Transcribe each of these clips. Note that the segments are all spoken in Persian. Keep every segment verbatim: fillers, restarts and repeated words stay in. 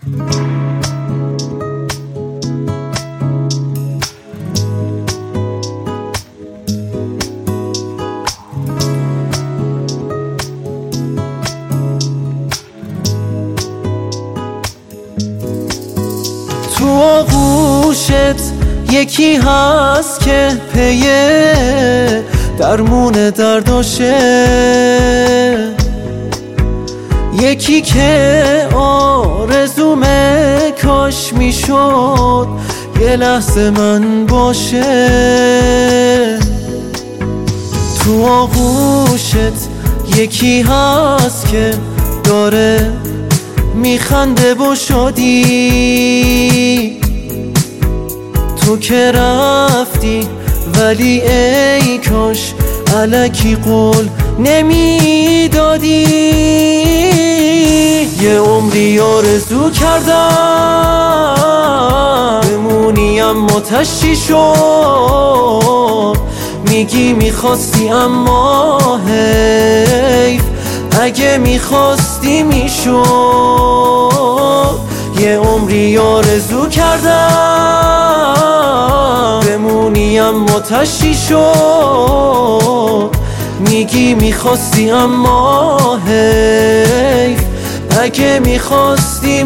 تو آغوشت یکی هست که پیه درمون درداشه، یکی که آرزومه کاش میشد یه لحظه من باشه. تو آغوشت یکی هست که داره میخنده و شادی، تو که رفتی ولی ای کاش الکی قول نمیدادی. یه عمری آرزو کردم بمونی اما تشی شد، میگی میخواستی اما حیف اگه میخواستی میشد. یه عمری آرزو کردم بمونی اما تشی شد، میگی میخواستی اما حیف اگه میخواستی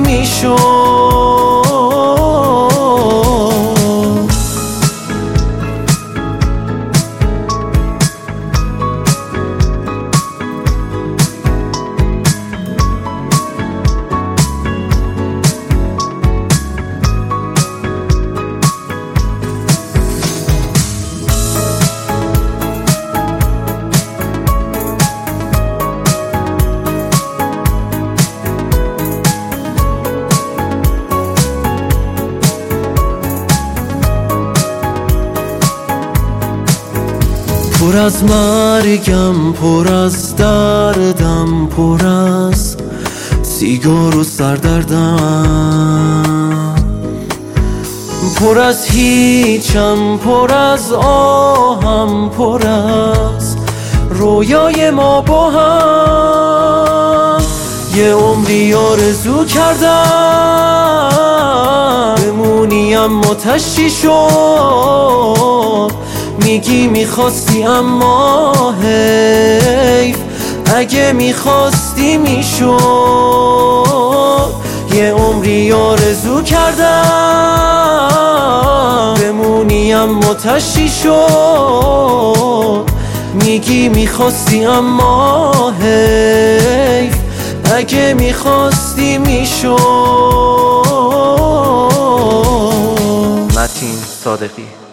میشد. پر از مرگم، پر از دردم، پر از سیگار و سردردم، پر از هیچم، پر از آهم، پر از رویای ما با هم. یه عمری آرزو کردم بمونی اما تشی شد، میگی میخواستی اما حیف اگه میخواستی میشد. یه عمری آرزو کردم بمونی اما تشی شد، میگی میخواستی اما حیف اگه میخواستی میشد. متین صادقی.